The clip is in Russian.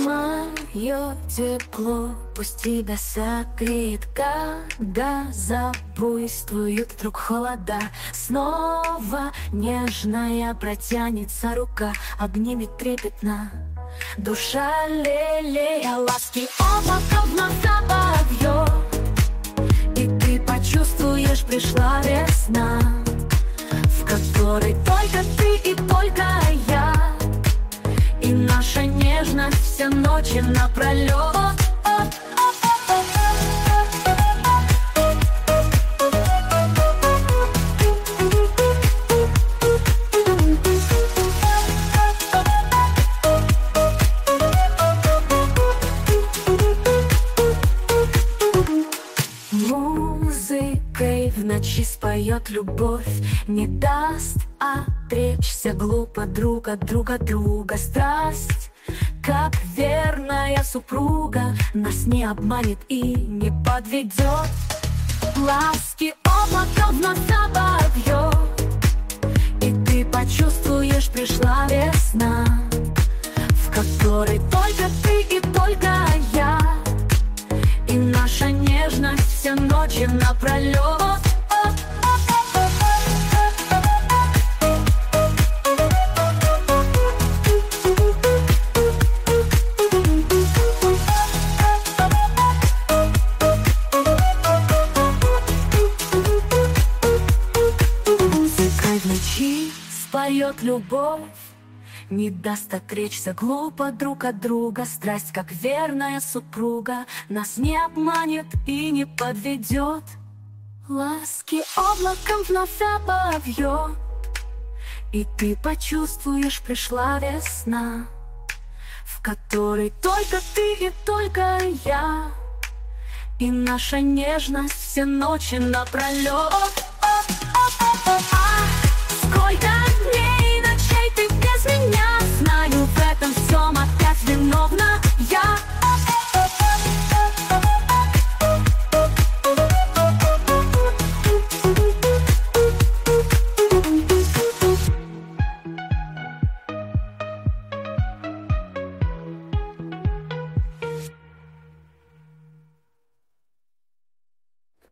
Мое тепло пусть тебя согреет, когда запуйствуют вдруг холода. Снова нежная протянется рука, обнимет трепетно душа, лелея ласки. Облако вновь обовьет, и ты почувствуешь, пришла весна, в которой только ты и только я, и наша нежность все ночи напролет. Музыкой в ночи споет любовь, не даст отречься глупо друг от друга. Страсть, как верная супруга, нас не обманет и не подведет. Ласки облако вновь обовьет, и ты почувствуешь, пришла весна, в которой только ты и только я, и наша нежность все ночи напролет. Музыкой в ночи споет любовь, не даст отречься глупо друг от друга. Страсть, как верная супруга, нас не обманет и не подведет. Ласки облаком вновь обовьет, и ты почувствуешь, пришла весна, в которой только ты и только я, и наша нежность все ночи напролет. Сколько